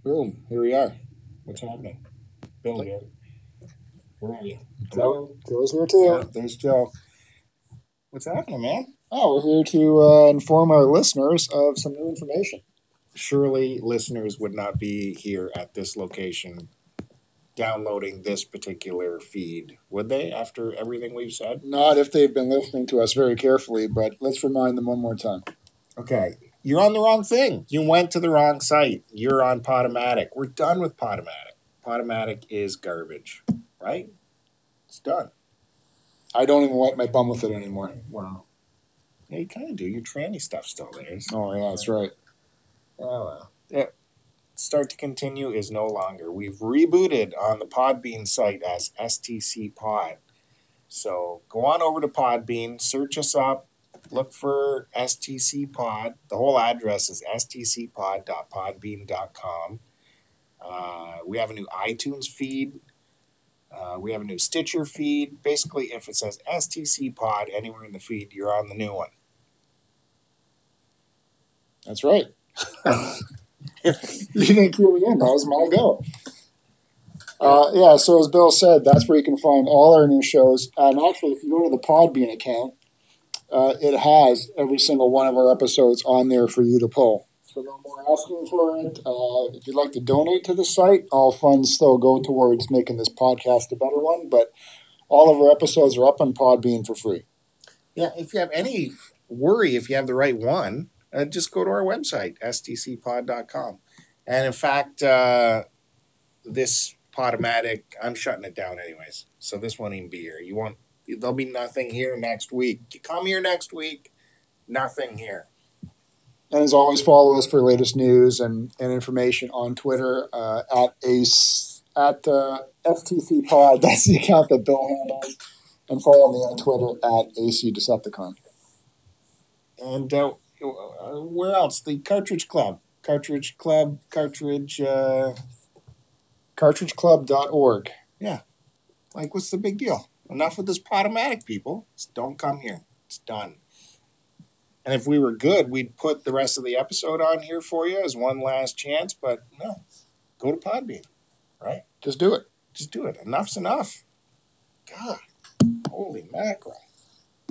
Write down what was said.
Boom, here we are. What's happening? Bill here. Where are you? Hello? Joe's here too. Yeah, there's Joe. What's happening, man? Oh, we're here to inform our listeners of some new information. Surely listeners would not be here at this location downloading this particular feed, would they, after everything we've said? Not if they've been listening to us very carefully, but let's remind them one more time. Okay, you're on the wrong thing. You went to the wrong site. You're on Podomatic. We're done with Podomatic. Podomatic is garbage, right? It's done. I don't even wipe my bum with it anymore. Wow. Yeah, you kind of do. Your tranny stuff's still there. Oh, yeah, that's right. Oh, well. Yeah. Start to Continue is no longer. We've rebooted on the Podbean site as STC Pod. So go on over to Podbean, search us up, look for STC Pod. The whole address is stcpod.podbean.com. We have a new iTunes feed. We have a new Stitcher feed. Basically, if it says STC Pod anywhere in the feed, you're on the new one. That's right. You didn't cue me in. That was my go. Yeah, so as Bill said, that's where you can find all our new shows. And actually, if you go to the Podbean account, it has every single one of our episodes on there for you to pull. So no more asking for it. If you'd like to donate to the site, all funds still go towards making this podcast a better one. But all of our episodes are up on Podbean for free. Yeah, if you have any worry if you have the right one, just go to our website, stcpod.com. And in fact, this Podomatic, I'm shutting it down anyways. So this won't even be here. There'll be nothing here next week. You come here next week, nothing here. And as always, follow us for latest news and information on Twitter at FTC Pod. That's the account that Bill handles. And follow me on Twitter at AC Decepticon. And where else? The Cartridge Club. CartridgeClub.org. Yeah. Like, what's the big deal? Enough with this Podomatic, people. Just don't come here. It's done. And if we were good, we'd put the rest of the episode on here for you as one last chance. But no, go to Podbean, right? Just do it. Just do it. Enough's enough. God, holy mackerel.